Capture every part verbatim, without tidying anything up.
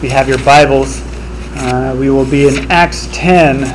you have your Bibles, uh, we will be in Acts ten,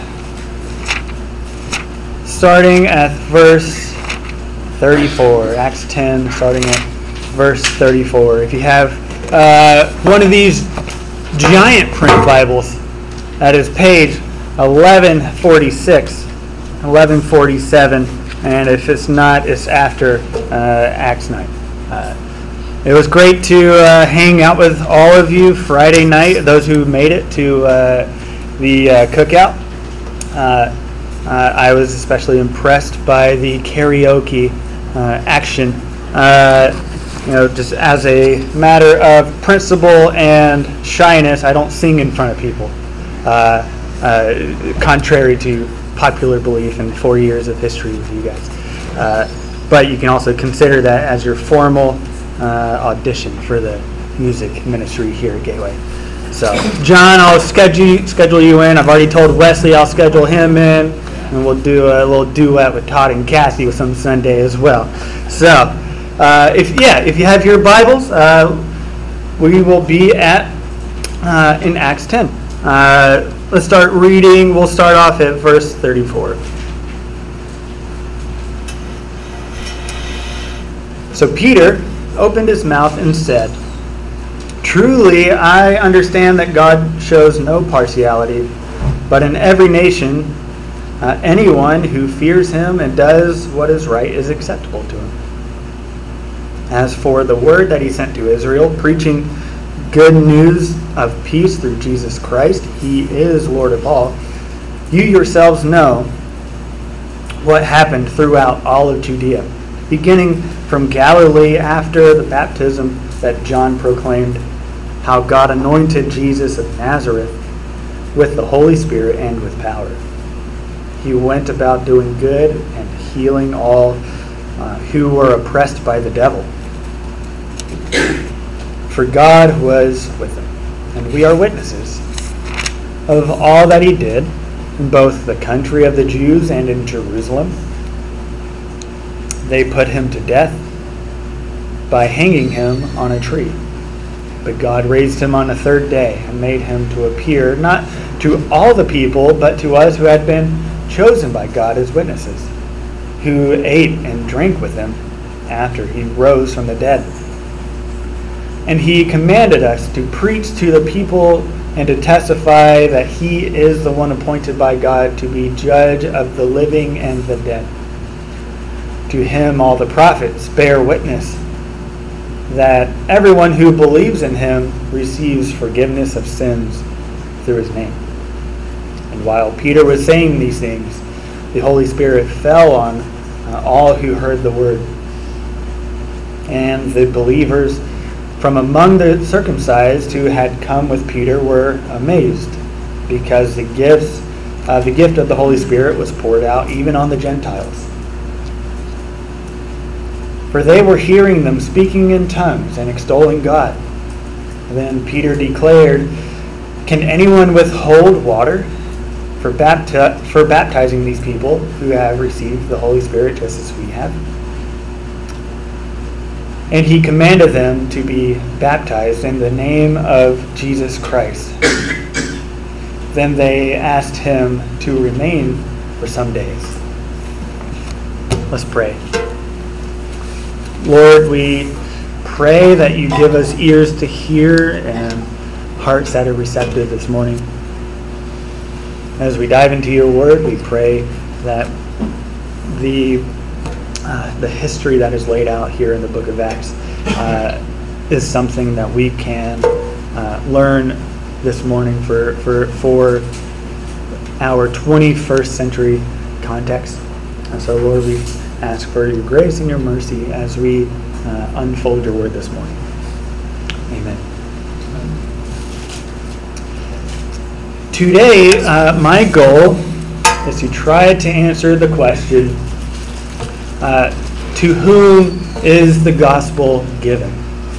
starting at verse thirty-four. Acts ten, starting at verse thirty-four. If you have uh, one of these giant print Bibles, that is page eleven forty-six, eleven forty-seven, and if it's not, it's after uh, Acts nine. Uh, it was great to uh, hang out with all of you Friday night, those who made it to uh, the uh, cookout. Uh, uh, I was especially impressed by the karaoke uh, action. Uh, you know, just as a matter of principle and shyness, I don't sing in front of people. Uh, uh, contrary to popular belief and four years of history with you guys. Uh, but you can also consider that as your formal uh, audition for the music ministry here at Gateway. So, John, I'll schedule, schedule you in. I've already told Wesley I'll schedule him in, and we'll do a little duet with Todd and Cassie with some Sunday as well. So, uh, if yeah, if you have your Bibles, uh, we will be at uh, in Acts ten. Uh, let's start reading. We'll start off at verse thirty-four. So Peter opened his mouth and said, "Truly I understand that God shows no partiality, but in every nation uh, anyone who fears him and does what is right is acceptable to him. As for the word that he sent to Israel, preaching good news of peace through Jesus Christ, he is Lord of all. You yourselves know what happened throughout all of Judea, beginning from Galilee after the baptism that John proclaimed, how God anointed Jesus of Nazareth with the Holy Spirit and with power. He went about doing good and healing all uh, who were oppressed by the devil. For God was with him, and we are witnesses of all that he did in both the country of the Jews and in Jerusalem. They put him to death by hanging him on a tree. But God raised him on the third day and made him to appear not to all the people, but to us who had been chosen by God as witnesses, who ate and drank with him after he rose from the dead. And he commanded us to preach to the people and to testify that he is the one appointed by God to be judge of the living and the dead. To him all the prophets bear witness that everyone who believes in him receives forgiveness of sins through his name." And while Peter was saying these things, the Holy Spirit fell on uh, all who heard the word. And the believers from among the circumcised who had come with Peter were amazed, because the gifts, uh, the gift of the Holy Spirit was poured out even on the Gentiles. For they were hearing them speaking in tongues and extolling God. Then Peter declared, "Can anyone withhold water for, bapti- for baptizing these people who have received the Holy Spirit just as we have?" And he commanded them to be baptized in the name of Jesus Christ. Then they asked him to remain for some days. Let's pray. Lord, we pray that you give us ears to hear and hearts that are receptive this morning. As we dive into your word, we pray that the uh, the history that is laid out here in the book of Acts uh, is something that we can uh, learn this morning for, for, for our twenty-first century context. And so, Lord, we ask for your grace and your mercy as we uh, unfold your word this morning. Amen. Today, uh, my goal is to try to answer the question, uh, to whom is the gospel given?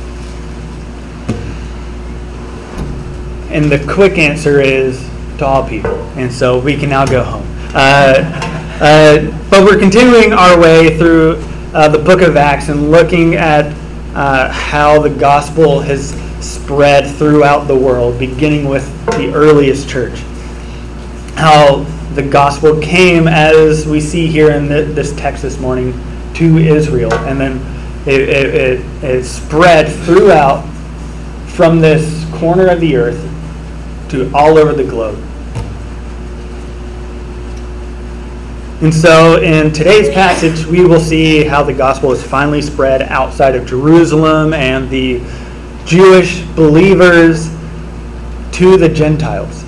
And the quick answer is to all people. And so we can now go home. Uh, uh, but we're continuing our way through uh, the book of Acts and looking at uh, how the gospel has spread throughout the world, beginning with the earliest church. How the gospel came, as we see here in the, this text this morning, to Israel, and then it, it, it, it spread throughout from this corner of the earth to all over the globe. And so in today's passage, we will see how the gospel is finally spread outside of Jerusalem and the Jewish believers to the Gentiles.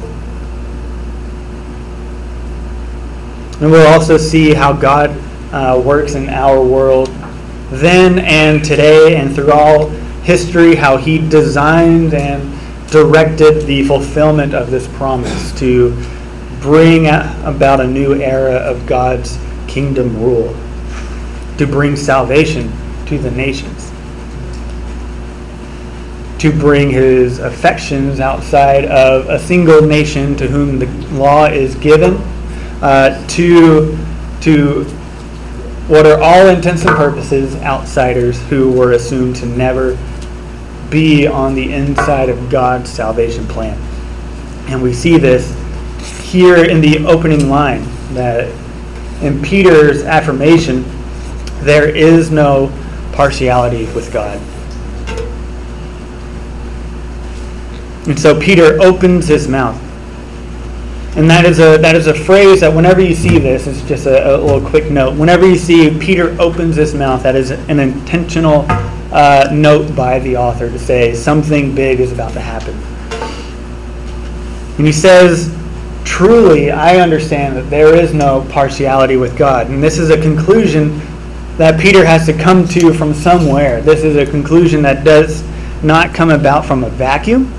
And we'll also see how God uh, works in our world then and today and through all history, how he designed and directed the fulfillment of this promise to bring about a new era of God's kingdom rule, to bring salvation to the nations, to bring his affections outside of a single nation to whom the law is given, uh, to, to what are all intents and purposes outsiders who were assumed to never be on the inside of God's salvation plan. And we see this here in the opening line, that in Peter's affirmation, there is no partiality with God. And so Peter opens his mouth. And that is a that is a phrase that whenever you see this, it's just a, a little quick note. Whenever you see Peter opens his mouth, that is an intentional uh, note by the author to say something big is about to happen. And he says, truly, I understand that there is no partiality with God. And this is a conclusion that Peter has to come to from somewhere. This is a conclusion that does not come about from a vacuum.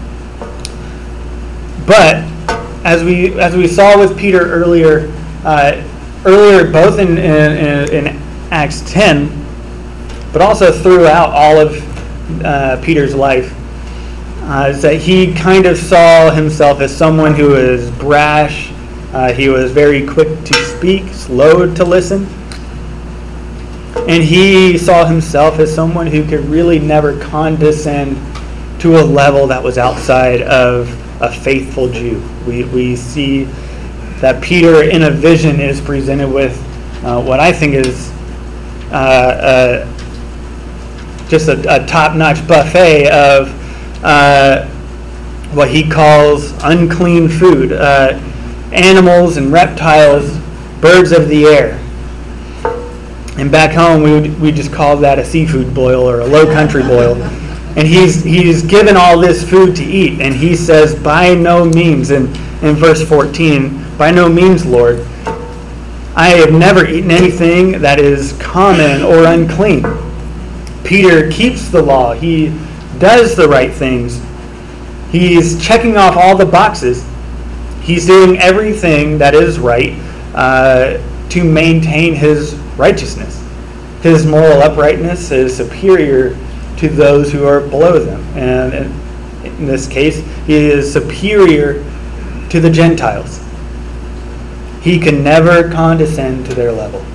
But as we as we saw with Peter earlier, uh, earlier both in, in, in Acts ten, but also throughout all of uh, Peter's life, Uh, is that he kind of saw himself as someone who is brash. Uh, he was very quick to speak, slow to listen. And he saw himself as someone who could really never condescend to a level that was outside of a faithful Jew. We, we see that Peter in a vision is presented with uh, what I think is uh, uh, just a, a top-notch buffet of Uh, what he calls unclean food, uh, animals and reptiles, birds of the air. And back home, we would, we just call that a seafood boil or a low country boil. And he's he's given all this food to eat, and he says, by no means, in, in verse fourteen, by no means, Lord, I have never eaten anything that is common or unclean. Peter keeps the law. He does the right things. He's checking off all the boxes. He's doing everything that is right uh, to maintain his righteousness. His moral uprightness is superior to those who are below them. And in this case, he is superior to the Gentiles. He can never condescend to their level.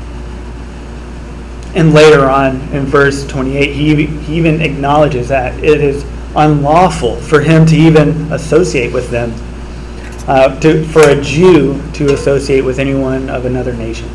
And later on in verse twenty-eight, he, he even acknowledges that it is unlawful for him to even associate with them, uh, to, for a Jew to associate with anyone of another nation.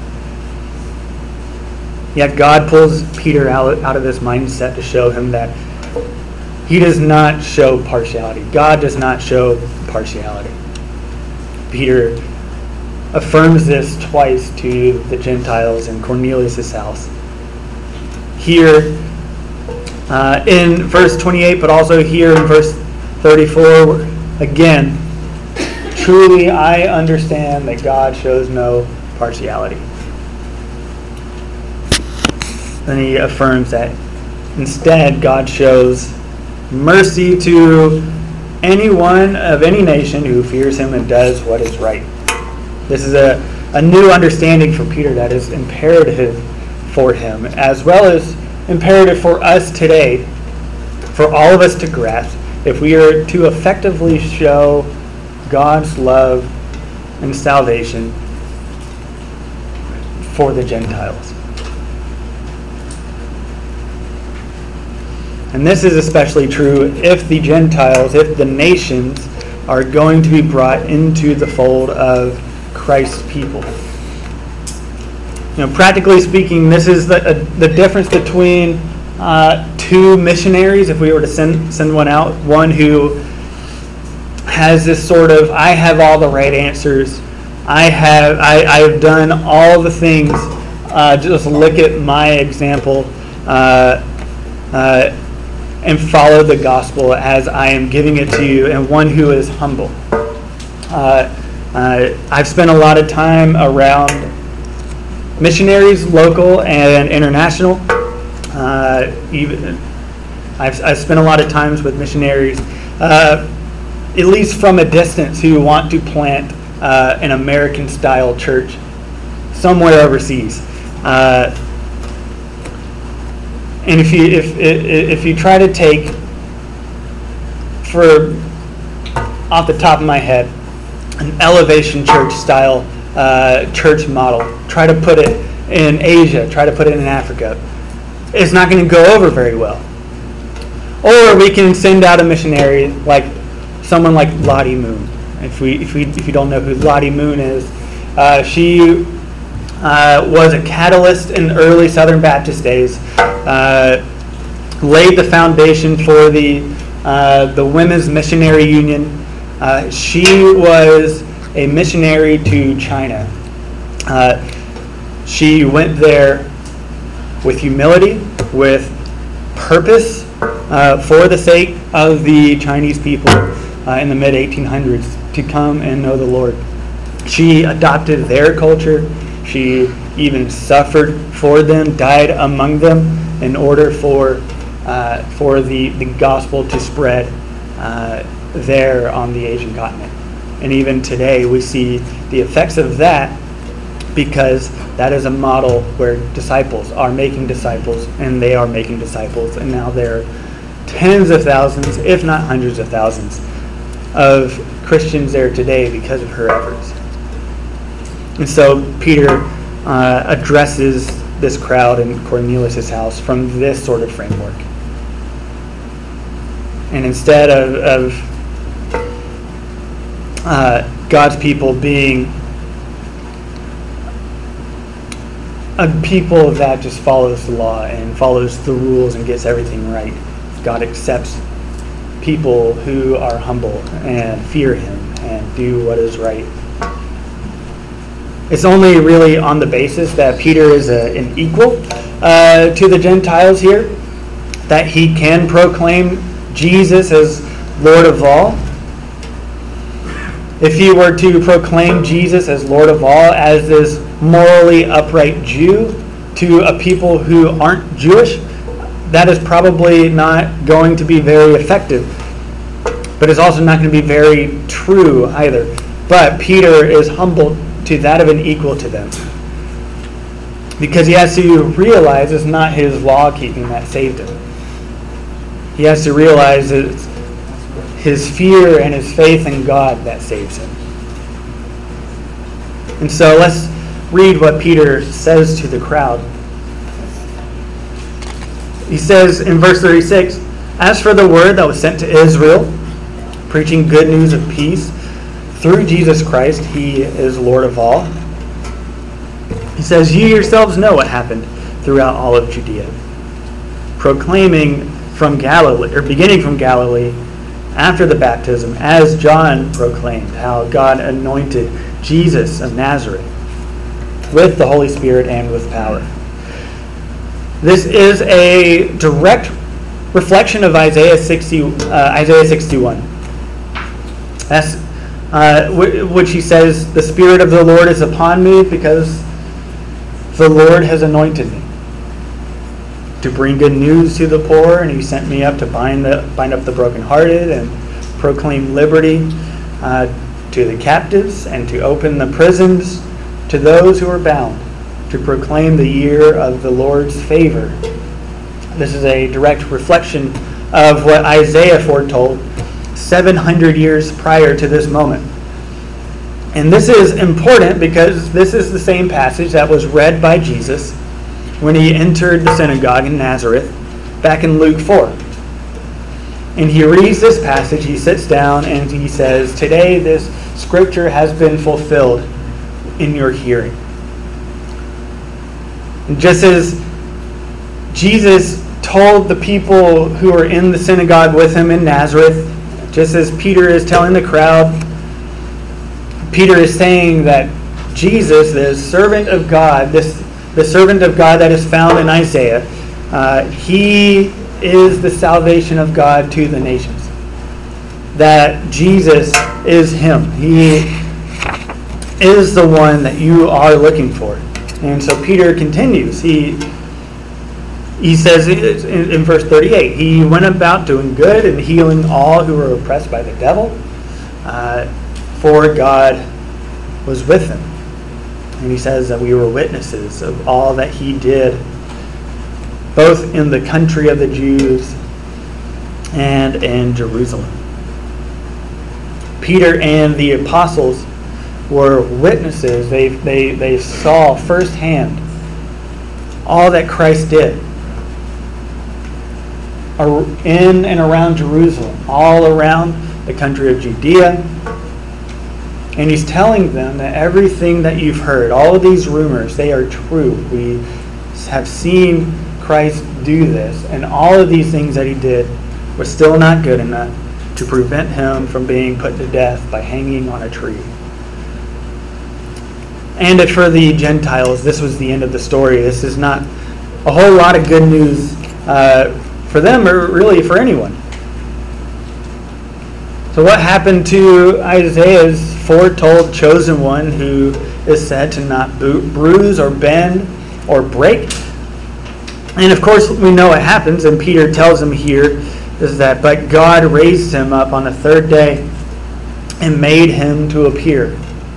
Yet God pulls Peter out, out of this mindset to show him that he does not show partiality. God does not show partiality. Peter affirms this twice to the Gentiles in Cornelius' house. Here uh, in verse twenty-eight, but also here in verse thirty-four, again, truly I understand that God shows no partiality. Then he affirms that instead God shows mercy to anyone of any nation who fears him and does what is right. This is a, a new understanding for Peter that is imperative for him, as well as imperative for us today, for all of us to grasp, if we are to effectively show God's love and salvation for the Gentiles. And this is especially true if the Gentiles, if the nations, are going to be brought into the fold of Christ's people. You know, practically speaking, this is the uh, the difference between uh, two missionaries. If we were to send send one out, one who has this sort of, I have all the right answers, I have I, I have done all the things. Uh, just look at my example uh, uh, and follow the gospel as I am giving it to you, and one who is humble. Uh, uh, I've spent a lot of time around missionaries, local and international. Uh, even I've, I've spent a lot of times with missionaries, uh, at least from a distance, who want to plant uh, an American-style church somewhere overseas. Uh, and if you if if you try to take, for off the top of my head, an elevation church style uh, church model, try to put it in Asia, try to put it in Africa, it's not going to go over very well. Or we can send out a missionary like someone like Lottie Moon. If we if we if you don't know who Lottie Moon is, uh, she uh, was a catalyst in early Southern Baptist days. Uh, laid the foundation for the uh, the Women's Missionary Union. Uh, she was a missionary to China. Uh, she went there with humility, with purpose, uh, for the sake of the Chinese people uh, in the mid eighteen hundreds to come and know the Lord. She adopted their culture. She even suffered for them, died among them in order for uh, for the, the gospel to spread uh, there on the Asian continent. And even today we see the effects of that, because that is a model where disciples are making disciples, and they are making disciples, and now there are tens of thousands, if not hundreds of thousands, of Christians there today because of her efforts. And so Peter uh, addresses this crowd in Cornelius' house from this sort of framework. And instead of, of uh, God's people being a people that just follows the law and follows the rules and gets everything right, God accepts people who are humble and fear Him and do what is right. It's only really on the basis that Peter is a, an equal uh, to the Gentiles here, that he can proclaim Jesus as Lord of all. If he were to proclaim Jesus as Lord of all, as this morally upright Jew to a people who aren't Jewish, that is probably not going to be very effective. But it's also not going to be very true either. But Peter is humbled to that of an equal to them, because he has to realize it's not his law keeping that saved him. He has to realize it's his fear and his faith in God that saves him. And so let's read what Peter says to the crowd. He says in verse thirty-six, "As for the word that was sent to Israel, preaching good news of peace, through Jesus Christ, He is Lord of all." He says, "You yourselves know what happened throughout all of Judea, proclaiming from Galilee, or beginning from Galilee, after the baptism, as John proclaimed, how God anointed Jesus of Nazareth with the Holy Spirit and with power." This is a direct reflection of Isaiah sixty, uh, Isaiah sixty-one. That's uh, which he says, "The Spirit of the Lord is upon me, because the Lord has anointed me to bring good news to the poor, and He sent me up to bind the bind up the brokenhearted and proclaim liberty uh, to the captives, and to open the prisons to those who are bound, to proclaim the year of the Lord's favor." This is a direct reflection of what Isaiah foretold seven hundred years prior to this moment. And this is important because this is the same passage that was read by Jesus when He entered the synagogue in Nazareth back in Luke four. And he reads this passage, he sits down, and he says, today this scripture has been fulfilled in your hearing. And just as Jesus told the people who were in the synagogue with him in Nazareth, just as Peter is telling the crowd, Peter is saying that Jesus, the servant of God, this the servant of God that is found in Isaiah, uh, he is the salvation of God to the nations. That Jesus is him. He is the one that you are looking for. And so Peter continues. He he says in, in verse thirty-eight, he went about doing good and healing all who were oppressed by the devil, uh, for God was with him. And he says that we were witnesses of all that he did, both in the country of the Jews and in Jerusalem. Peter and the apostles were witnesses. They, they, they saw firsthand all that Christ did in and around Jerusalem, all around the country of Judea. And he's telling them that everything that you've heard, all of these rumors, they are true. We have seen Christ do this, and all of these things that he did were still not good enough to prevent him from being put to death by hanging on a tree. And for the Gentiles, this was the end of the story. This is not a whole lot of good news uh, for them, or really for anyone. So what happened to Isaiah's foretold chosen one, who is said to not bruise or bend or break? And of course we know what happens, and Peter tells him here is that, but God raised him up on the third day and made him to appear.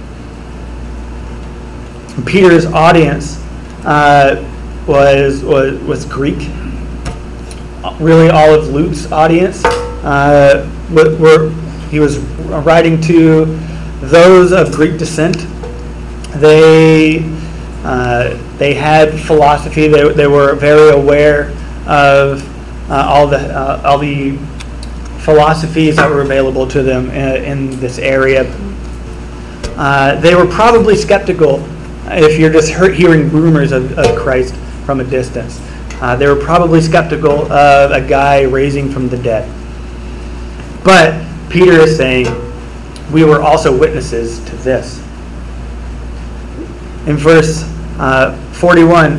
Peter's audience uh, was, was was Greek. Really, all of Luke's audience uh, were. He was writing to those of Greek descent. They uh, they had philosophy. They they were very aware of uh, all the uh, all the philosophies that were available to them in, in this area. Uh, they were probably skeptical if you're just hearing rumors of, of Christ from a distance. Uh, they were probably skeptical of a guy raising from the dead. But Peter is saying, we were also witnesses to this. In verse uh, forty-one,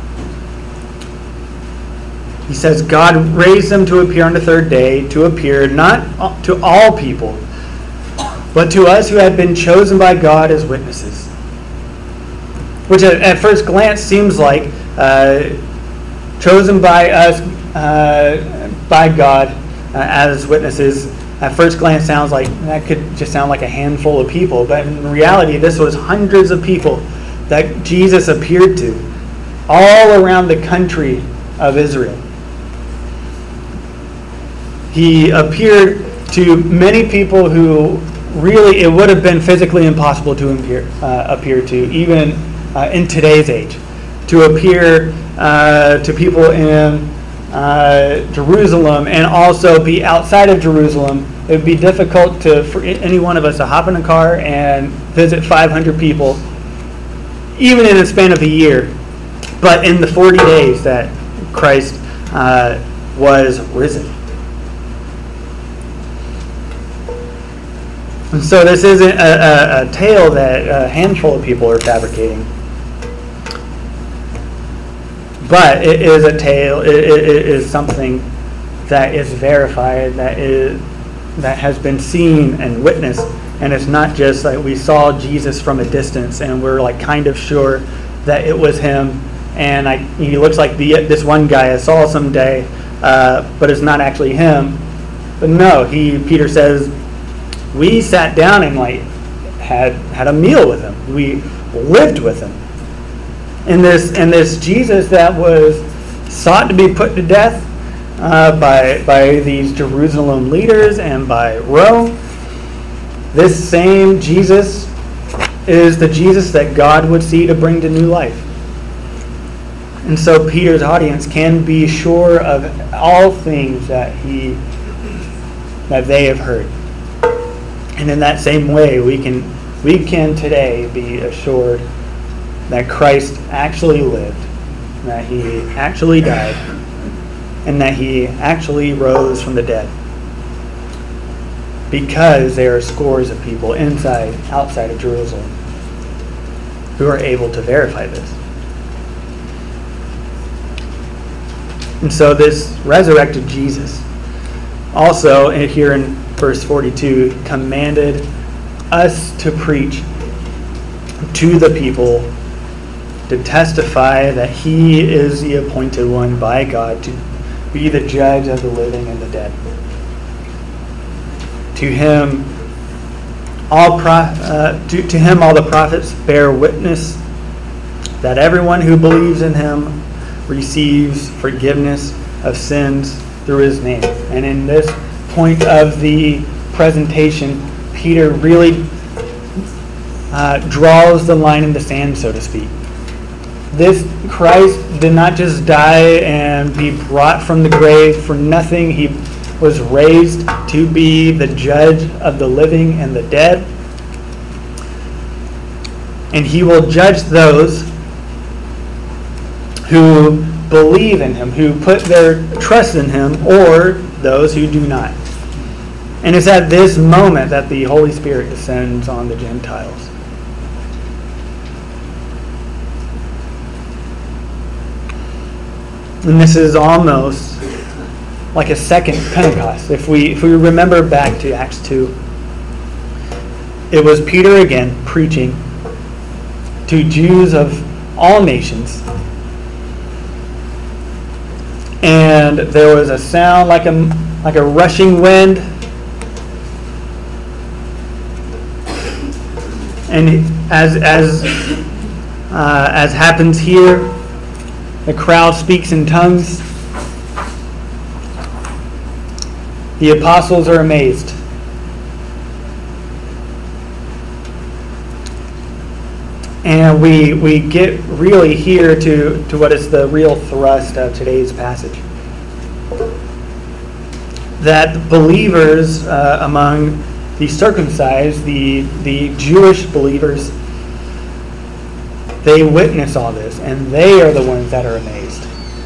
he says, God raised him to appear on the third day, to appear not to all people, but to us who had been chosen by God as witnesses. Which at, at first glance seems like uh, chosen by us, uh, by God uh, as witnesses. At first glance sounds like that could just sound like a handful of people, but in reality this was hundreds of people that Jesus appeared to all around the country of Israel. He appeared to many people who really it would have been physically impossible to appear, uh, appear to, even uh, in today's age. To appear uh, to people in uh, Jerusalem and also be outside of Jerusalem. It would be difficult to for any one of us to hop in a car and visit five hundred people, even in a span of a year. But in the forty days that Christ uh, was risen. And so this isn't a, a, a tale that a handful of people are fabricating. But it is a tale, it, it, it is something that is verified, that is that has been seen and witnessed. And it's not just like we saw Jesus from a distance and we're like kind of sure that it was him. And I, he looks like the, this one guy I saw someday, uh, but it's not actually him. But no, he Peter says, we sat down and like had had a meal with him. We lived with him. And this and this Jesus that was sought to be put to death uh, by by these Jerusalem leaders and by Rome. This same Jesus is the Jesus that God would see to bring to new life. And so Peter's audience can be sure of all things that he that they have heard. And in that same way, we can we can today be assured that Christ actually lived, that he actually died, and that he actually rose from the dead. Because there are scores of people inside, outside of Jerusalem who are able to verify this. And so this resurrected Jesus also, here in verse forty-two, commanded us to preach to the people, to testify that he is the appointed one by God to be the judge of the living and the dead. To him, all pro- uh, to, to him all the prophets bear witness that everyone who believes in him receives forgiveness of sins through his name. And in this point of the presentation, Peter really uh, draws the line in the sand, so to speak. This Christ did not just die and be brought from the grave for nothing. He was raised to be the judge of the living and the dead. And he will judge those who believe in him, who put their trust in him, or those who do not. And it's at this moment that the Holy Spirit descends on the Gentiles. And this is almost like a second Pentecost. If we if we remember back to Acts two, it was Peter again preaching to Jews of all nations. And there was a sound like a like a rushing wind. And as as uh, as happens here, the crowd speaks in tongues. The apostles are amazed. And we we get really here to, to what is the real thrust of today's passage. That believers uh, among the circumcised, the, the Jewish believers, they witness all this, and they are the ones that are amazed.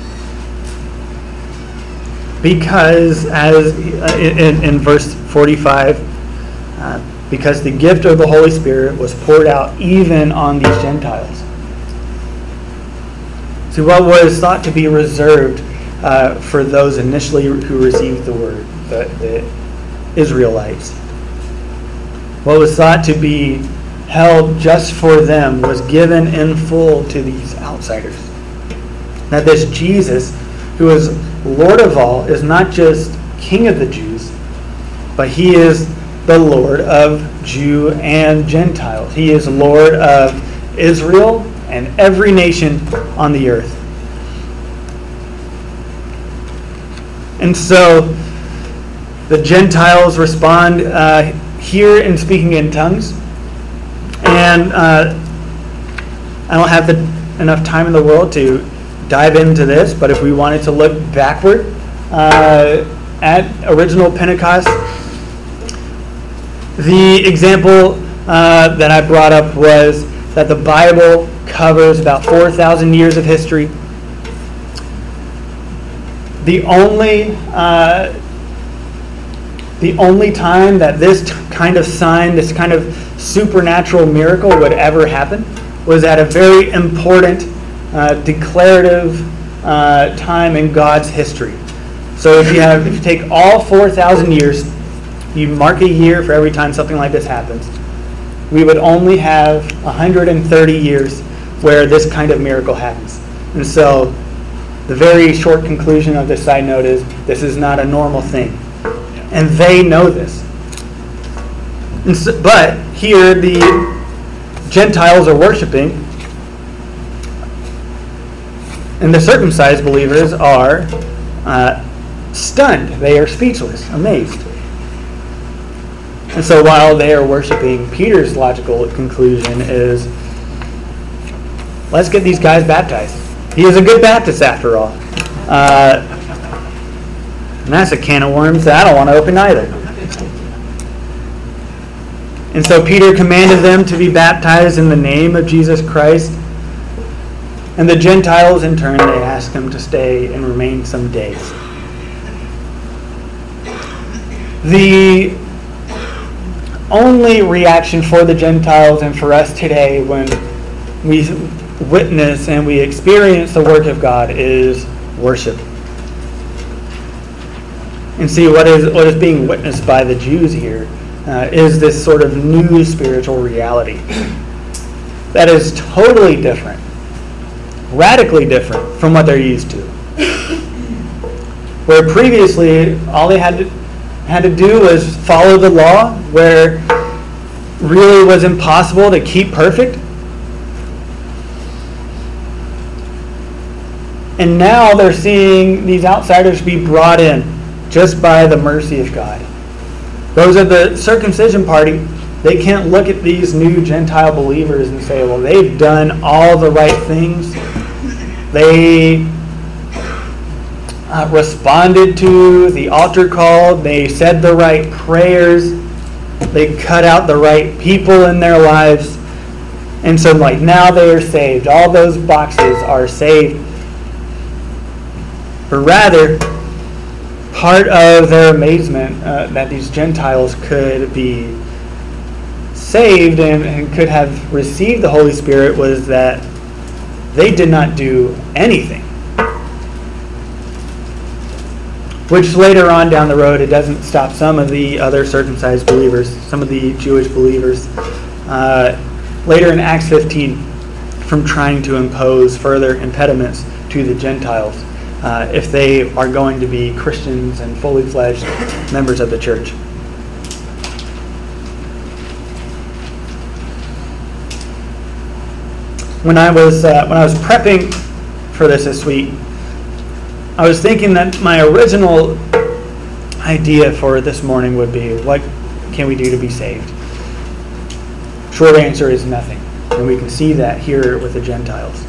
Because, as in, in verse forty-five, uh, because the gift of the Holy Spirit was poured out even on these Gentiles. See, what was thought to be reserved uh, for those initially who received the word, the, the Israelites, what was thought to be held just for them was given in full to these outsiders. That this Jesus, who is Lord of all, is not just King of the Jews, but he is the Lord of Jew and Gentiles. He is Lord of Israel and every nation on the earth. And so the Gentiles respond uh, here in speaking in tongues. And uh, I don't have the, enough time in the world to dive into this, but if we wanted to look backward uh, at original Pentecost, the example uh, that I brought up was that the Bible covers about four thousand years of history. The only uh, the only time that this kind of sign, this kind of supernatural miracle would ever happen was at a very important uh, declarative uh, time in God's history. So if you have, if you take all four thousand years, you mark a year for every time something like this happens, we would only have one hundred thirty years where this kind of miracle happens. And so the very short conclusion of this side note is this is not a normal thing. And they know this. And so, but here the Gentiles are worshiping, and the circumcised believers are uh, stunned. They are speechless, amazed. And so while they are worshiping, Peter's logical conclusion is, let's get these guys baptized. He is a good Baptist after all. Uh, and that's a can of worms that I don't want to open either. And so Peter commanded them to be baptized in the name of Jesus Christ. And the Gentiles, in turn, they asked him to stay and remain some days. The only reaction for the Gentiles and for us today when we witness and we experience the work of God is worship. And see, what is what is being witnessed by the Jews here uh, is this sort of new spiritual reality that is totally different, radically different from what they're used to. Where previously all they had to, had to do was follow the law, where really was impossible to keep perfect. And now they're seeing these outsiders be brought in just by the mercy of God. Those are the circumcision party. They can't look at these new Gentile believers and say, well, they've done all the right things. They uh, responded to the altar call. They said the right prayers. They cut out the right people in their lives. And so like now they are saved. All those boxes are saved. But rather, part of their amazement uh, that these Gentiles could be saved and, and could have received the Holy Spirit was that they did not do anything. Which later on down the road, it doesn't stop some of the other circumcised believers, some of the Jewish believers, uh, later in Acts fifteen, from trying to impose further impediments to the Gentiles. Uh, if they are going to be Christians and fully fledged members of the church. When I was uh, when I was prepping for this this week, I was thinking that my original idea for this morning would be, what can we do to be saved? Short answer is nothing, and we can see that here with the Gentiles.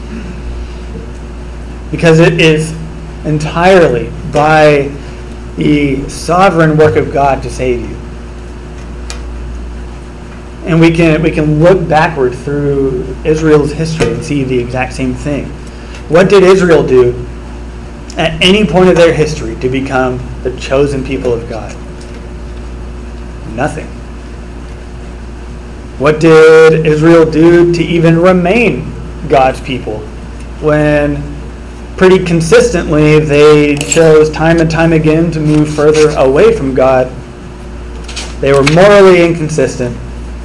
Because it is entirely by the sovereign work of God to save you. And we can we can look backward through Israel's history and see the exact same thing. What did Israel do at any point of their history to become the chosen people of God? Nothing. What did Israel do to even remain God's people when pretty consistently they chose time and time again to move further away from God? They were morally inconsistent,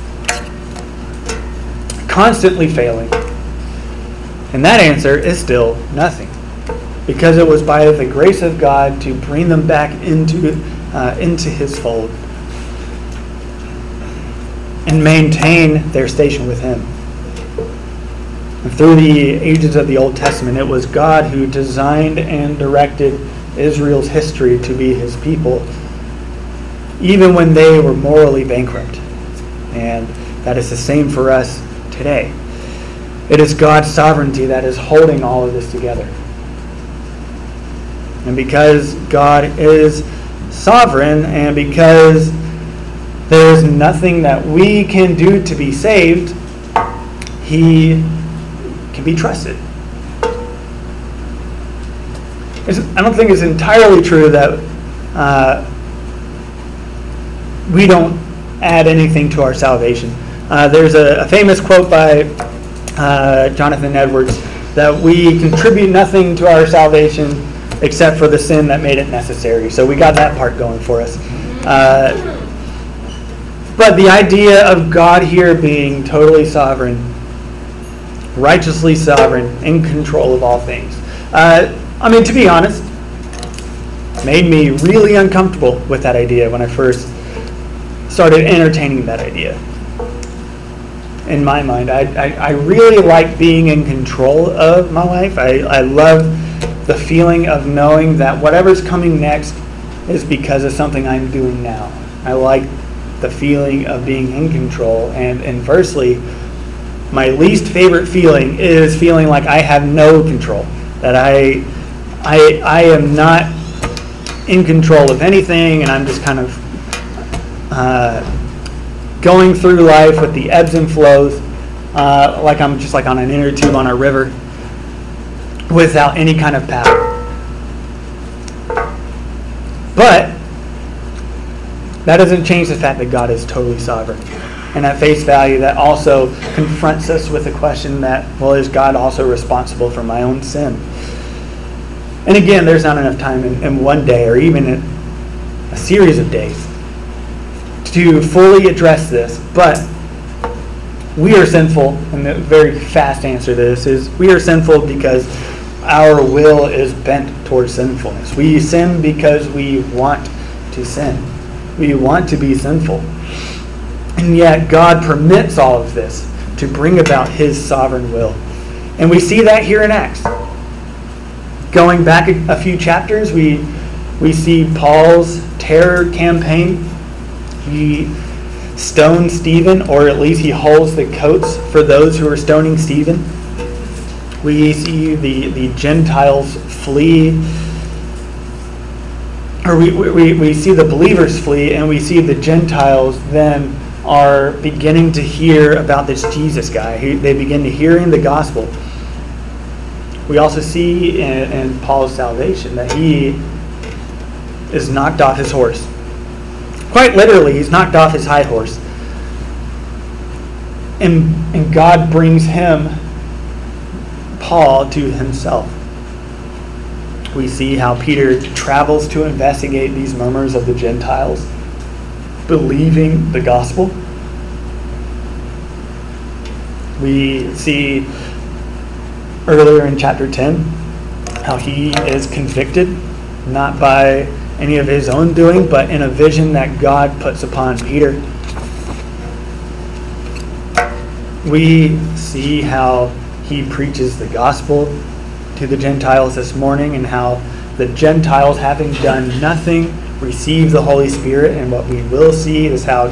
constantly failing. And that answer is still nothing. Because it was by the grace of God to bring them back into, uh, into His fold and maintain their station with Him. And through the ages of the Old Testament, it was God who designed and directed Israel's history to be His people, even when they were morally bankrupt. And that is the same for us today. It is God's sovereignty that is holding all of this together. And because God is sovereign, and because there is nothing that we can do to be saved, He can be trusted. It's, I don't think it's entirely true that uh, we don't add anything to our salvation. Uh, there's a, a famous quote by uh, Jonathan Edwards that we contribute nothing to our salvation except for the sin that made it necessary. So we got that part going for us. Uh, but the idea of God here being totally sovereign, righteously sovereign, in control of all things. Uh, I mean, to be honest, made me really uncomfortable with that idea when I first started entertaining that idea. In my mind, I, I, I really like being in control of my life. I, I love the feeling of knowing that whatever's coming next is because of something I'm doing now. I like the feeling of being in control, and inversely, my least favorite feeling is feeling like I have no control, that I, I, I am not in control of anything, and I'm just kind of uh, going through life with the ebbs and flows, uh, like I'm just like on an inner tube on a river, without any kind of paddle. But that doesn't change the fact that God is totally sovereign. And at face value, that also confronts us with the question that, well, is God also responsible for my own sin? And again, there's not enough time in, in one day or even in a series of days to fully address this. But we are sinful, and the very fast answer to this is we are sinful because our will is bent towards sinfulness. We sin because we want to sin. We want to be sinful. And yet God permits all of this to bring about his sovereign will. And we see that here in Acts. Going back a, a few chapters, we we see Paul's terror campaign. He stones Stephen, or at least he holds the coats for those who are stoning Stephen. We see the, the Gentiles flee, or we, we, we see the believers flee, and we see the Gentiles then are beginning to hear about this Jesus guy. He, they begin to hearing the gospel. We also see in, in Paul's salvation that he is knocked off his horse. Quite literally, he's knocked off his high horse. And, and God brings him, Paul, to himself. We see how Peter travels to investigate these murmurs of the Gentiles, believing the gospel. We see earlier in chapter ten how he is convicted, not by any of his own doing, but in a vision that God puts upon Peter. We see how he preaches the gospel to the Gentiles this morning, and how the Gentiles, having done nothing, receive the Holy Spirit. And what we will see is how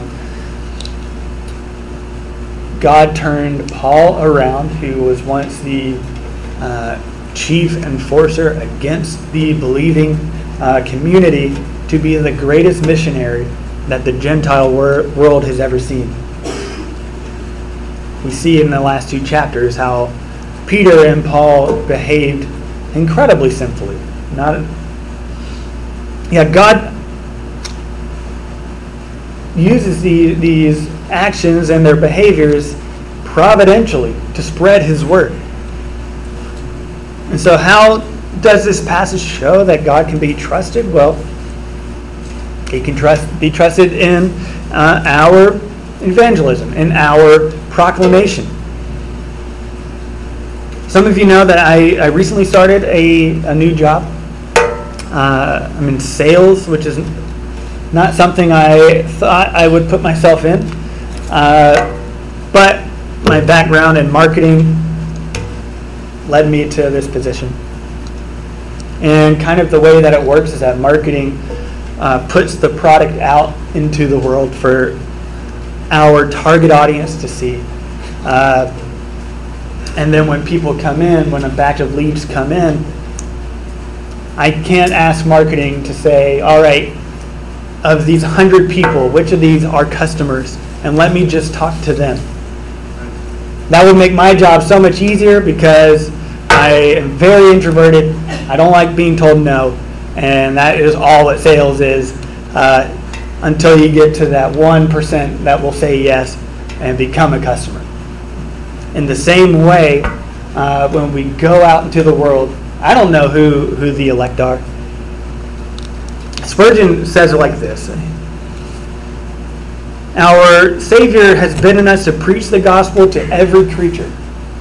God turned Paul around, who was once the uh, chief enforcer against the believing uh, community, to be the greatest missionary that the Gentile wor- world has ever seen. We see in the last two chapters how Peter and Paul behaved incredibly sinfully. Not, yeah, God uses the, these actions and their behaviors providentially to spread his word. And so how does this passage show that God can be trusted? Well, he can trust be trusted in uh, our evangelism, in our proclamation. Some of you know that I, I recently started a, a new job. Uh, I'm in sales, which is not something I thought I would put myself in. Uh, but my background in marketing led me to this position. And kind of the way that it works is that marketing uh, puts the product out into the world for our target audience to see. Uh, and then when people come in, when a batch of leads come in, I can't ask marketing to say, all right, of these one hundred people, which of these are customers? And let me just talk to them. That would make my job so much easier, because I am very introverted. I don't like being told no. And that is all what sales is, uh, until you get to that one percent that will say yes and become a customer. In the same way, uh, when we go out into the world, I don't know who, who the elect are. Spurgeon says it like this: our Savior has bidden us to preach the gospel to every creature.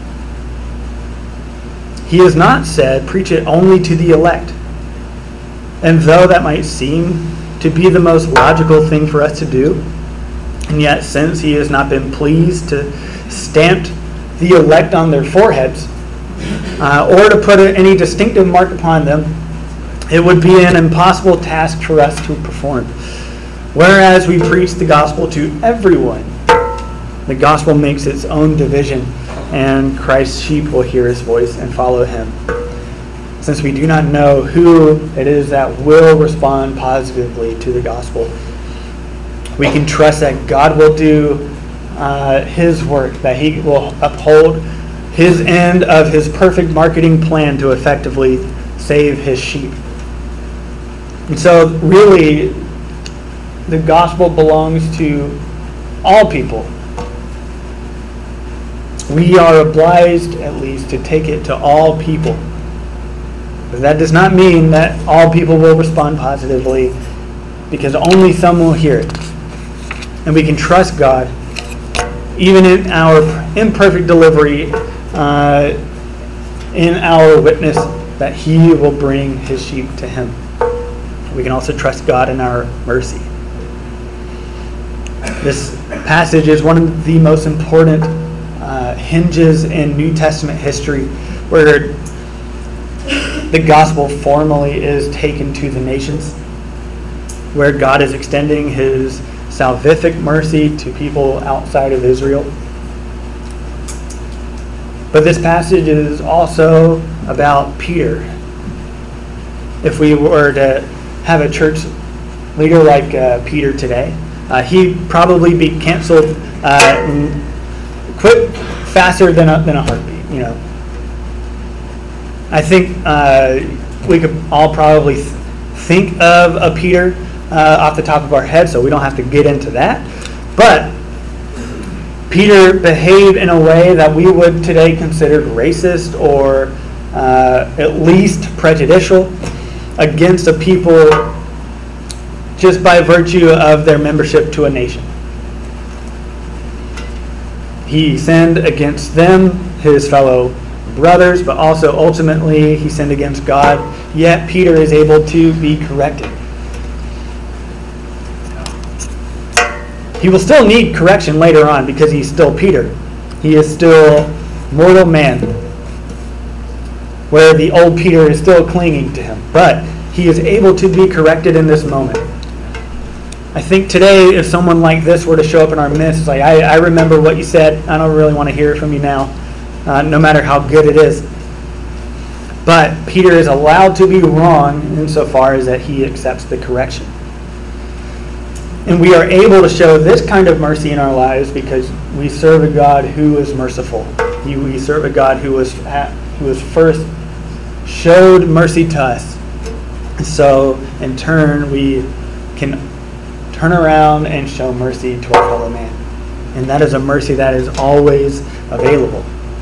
He has not said, preach it only to the elect. And though that might seem to be the most logical thing for us to do, and yet since he has not been pleased to stamp the elect on their foreheads, uh, or to put any distinctive mark upon them, it would be an impossible task for us to perform. Whereas we preach the gospel to everyone, the gospel makes its own division, and Christ's sheep will hear his voice and follow him. Since we do not know who it is that will respond positively to the gospel, We can trust that God will do uh, His work, that He will uphold His end of His perfect marketing plan to effectively save His sheep. And so really, the gospel belongs to all people. We are obliged, at least, to take it to all people. But that does not mean that all people will respond positively, because only some will hear it. And we can trust God, even in our imperfect delivery, uh, in our witness, that He will bring His sheep to Him. We can also trust God in our mercy. This passage is one of the most important uh, hinges in New Testament history, where the gospel formally is taken to the nations, where God is extending His salvific mercy to people outside of Israel. But this passage is also about Peter. If we were to have a church leader like uh, Peter today, uh, he'd probably be canceled uh, quick, faster than a, than a heartbeat. You know, I think uh, we could all probably th- think of a Peter uh, off the top of our head, so we don't have to get into that. But Peter behaved in a way that we would today consider racist or uh, at least prejudicial against a people just by virtue of their membership to a nation. He sinned against them, his fellow brothers, but also ultimately he sinned against God. Yet Peter is able to be corrected. He will still need correction later on because he's still Peter. He is still mortal man, where the old Peter is still clinging to him. But he is able to be corrected in this moment. I think today, if someone like this were to show up in our midst, it's like, I, I remember what you said. I don't really want to hear it from you now, uh, no matter how good it is. But Peter is allowed to be wrong insofar as that he accepts the correction. And we are able to show this kind of mercy in our lives because we serve a God who is merciful. We serve a God who was at, who was first showed mercy to us. And so, in turn, we can turn around and show mercy to our fellow man. And that is a mercy that is always available.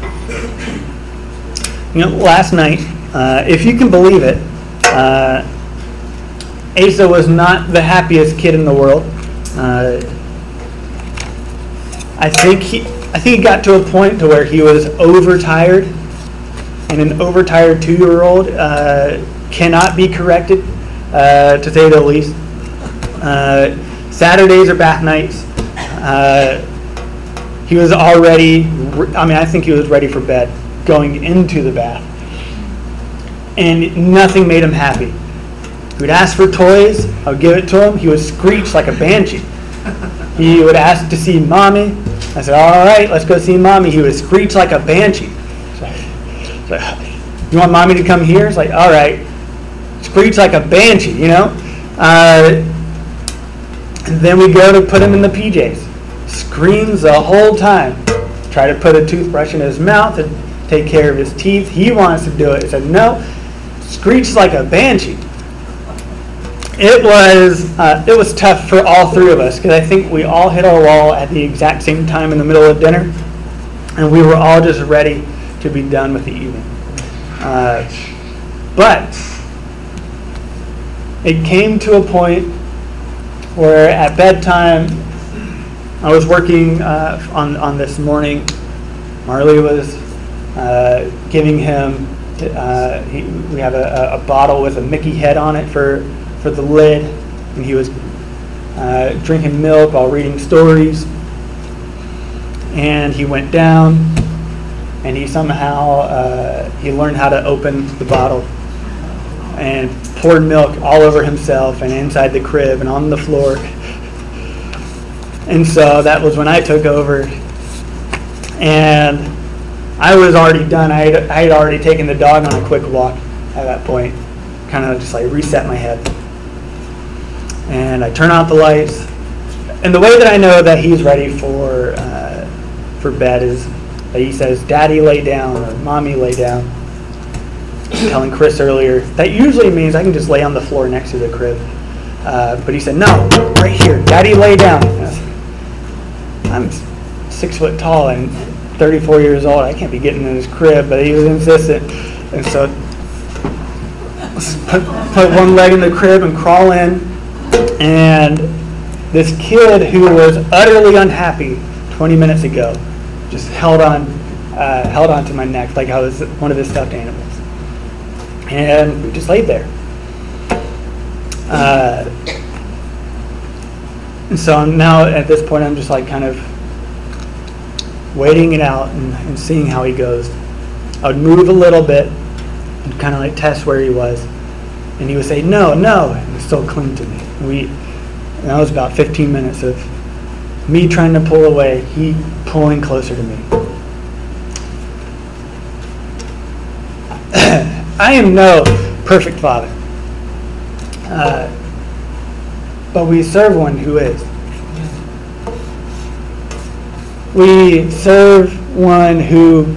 You know, last night, uh, if you can believe it, uh, Asa was not the happiest kid in the world. Uh, I think he, I think he got to a point to where he was overtired, and an overtired two-year-old uh, cannot be corrected, uh, to say the least. Uh, Saturdays are bath nights. Uh, he was already, I mean, I think he was ready for bed, going into the bath, and nothing made him happy. He would ask for toys. I would give it to him. He would screech like a banshee. He would ask to see mommy. I said, all right, let's go see mommy. He would screech like a banshee. So, so, you want mommy to come here? It's like, all right. Screech like a banshee, you know? Uh, and then we go to put him in the P Js. Screams the whole time. Try to put a toothbrush in his mouth to take care of his teeth. He wants to do it. He said, no. Screech like a banshee. It was uh, it was tough for all three of us because I think we all hit our wall at the exact same time in the middle of dinner, and we were all just ready to be done with the evening. Uh, but it came to a point where at bedtime, I was working uh, on on this morning. Marley was uh, giving him. Uh, he, we have a, a bottle with a Mickey head on it for. for the lid, and he was uh, drinking milk while reading stories, and he went down and he somehow uh, he learned how to open the bottle and poured milk all over himself and inside the crib and on the floor. And so that was when I took over, and I was already done. I had, I had already taken the dog on a quick walk at that point, kind of just like reset my head. And I turn out the lights, and the way that I know that he's ready for uh, for bed is that he says, "Daddy, lay down," or "Mommy, lay down." Telling Chris earlier, that usually means I can just lay on the floor next to the crib. Uh, but he said, "No, right here. Daddy, lay down." I'm six foot tall and thirty-four years old. I can't be getting in his crib, but he was insistent. And so put, put one leg in the crib and crawl in. And this kid who was utterly unhappy twenty minutes ago just held on, uh, held on to my neck like I was one of his stuffed animals. And we just laid there. Uh, and so now at this point I'm just like kind of waiting it out and, and seeing how he goes. I would move a little bit and kind of like test where he was. And he would say, "No, no," and he'd still cling to me. And we, and that was about fifteen minutes of me trying to pull away, he pulling closer to me. I am no perfect father. Uh, but we serve one who is. We serve one who,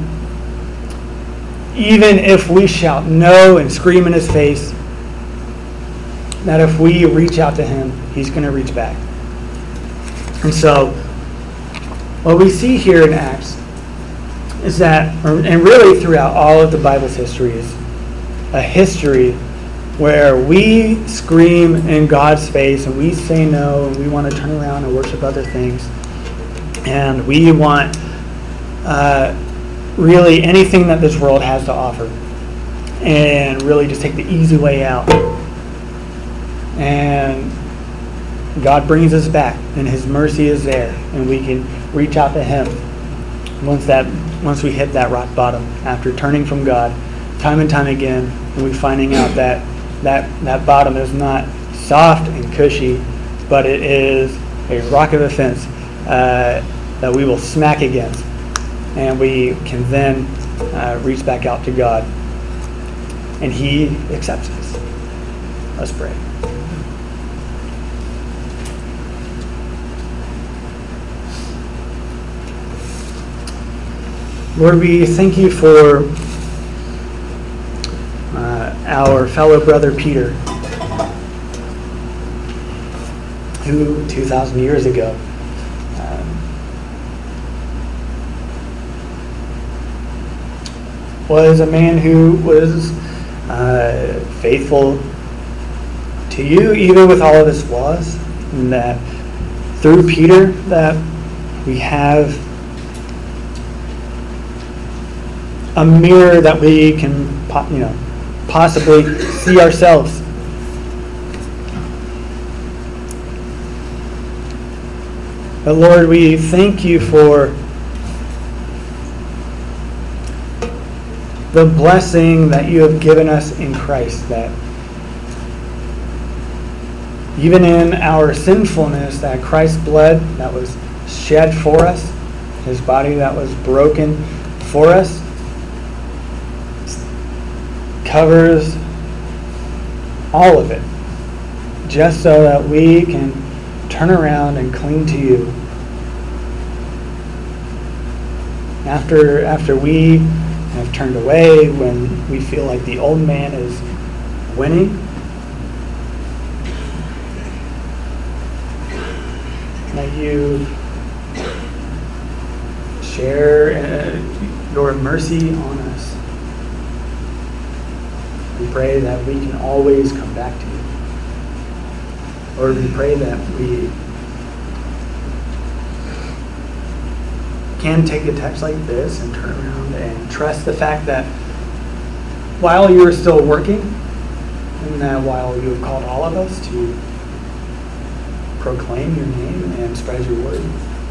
even if we shout no and scream in his face, that if we reach out to him, he's going to reach back. And so, what we see here in Acts is that, and really throughout all of the Bible's history, is a history where we scream in God's face and we say no and we want to turn around and worship other things. And we want uh, really anything that this world has to offer and really just take the easy way out. And God brings us back and his mercy is there and we can reach out to him once that once we hit that rock bottom after turning from God time and time again, and we finding out that that, that bottom is not soft and cushy, but it is a rock of offense uh, that we will smack against. And we can then uh, reach back out to God. And he accepts us. Let's pray. Lord, we thank you for uh, our fellow brother Peter, who two thousand years ago um, was a man who was uh, faithful to you, even with all of his flaws, and that through Peter that we have a mirror that we can, you know, possibly see ourselves. But Lord, we thank you for the blessing that you have given us in Christ, that even in our sinfulness, that Christ's blood that was shed for us, his body that was broken for us, covers all of it, just so that we can turn around and cling to you. After, after we have turned away, when we feel like the old man is winning, that you share uh, your mercy on us. We pray that we can always come back to you. Lord, we pray that we can take a text like this and turn around and trust the fact that while you are still working, and that while you have called all of us to proclaim your name and spread your word,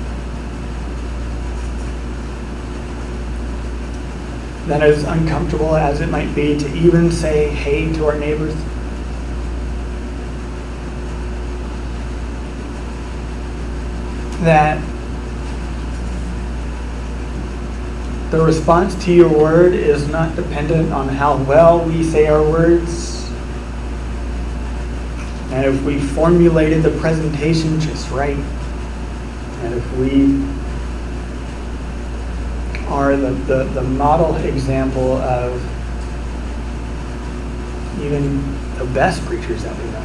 that as uncomfortable as it might be to even say hey to our neighbors, that the response to your word is not dependent on how well we say our words, and if we formulated the presentation just right, And if we are the, the, the model example of even the best preachers that we know,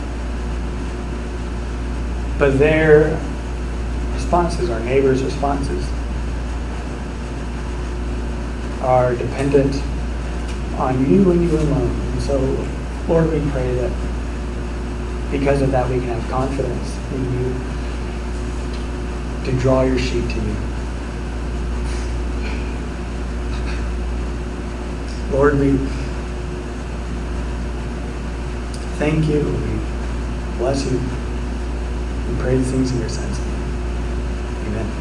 but their responses, our neighbors' responses, are dependent on you and you alone. And so, Lord, we pray that because of that we can have confidence in you to draw your sheep to you. Lord, we thank you. We bless you. We pray these things in your Son's name. Amen.